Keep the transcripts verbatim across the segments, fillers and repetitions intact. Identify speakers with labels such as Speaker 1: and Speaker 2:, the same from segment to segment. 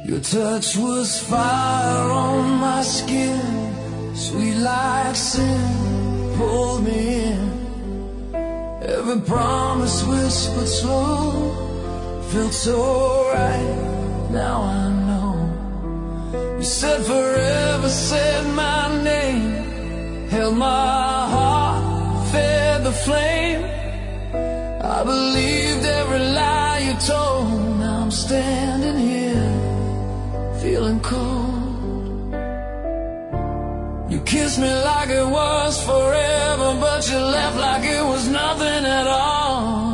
Speaker 1: Your touch was fire on my skin, sweet like sin, pulled me in. Every promise whispered slow, felt so right, now I know. You said forever, said my name, held my heart, fed the flame. I believed every lie you told, now I'm standing here, feeling cold. You kissed me like it was forever, but you left like it was nothing at all.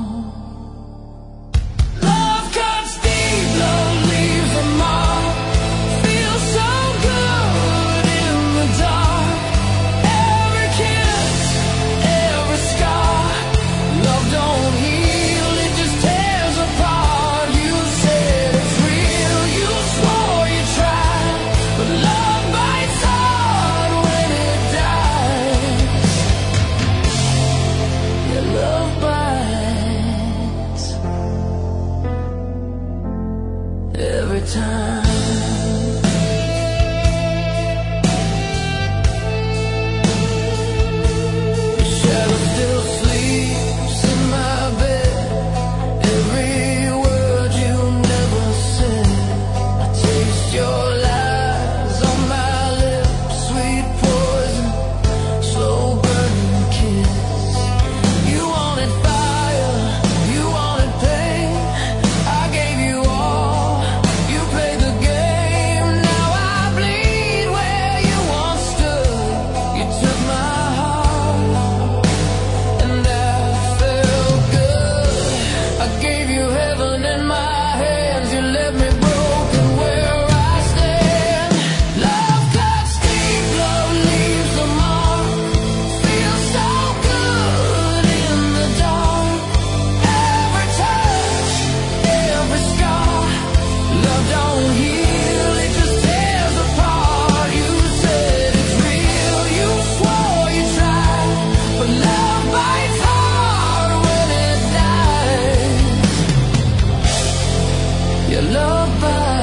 Speaker 1: Love cuts deep, love leaves a mark. Feels so good in the dark. Every kiss, every scar. Love don't heal, it just tears apart. You said it's real, you swore you tried, but love bites hard when it dies. Yeah, love bites every time. Shadow still sleeps in my bed. Every word you never said. I taste your lies on my lips, sweet poison, slow burning kiss. You wanted fire, you wanted pain. I gave you all, you played the game. Now I bleed where you once stood. You took my heart, and that felt good. I gave you heaven in my hands, you left me broken where I stand. Love cuts deep, love leaves a mark. Feels so good in the dark. Every touch, every scar. Love don't heal, it just tears apart. You said it's real, you swore you tried, but love bites hard when it dies. Your love bites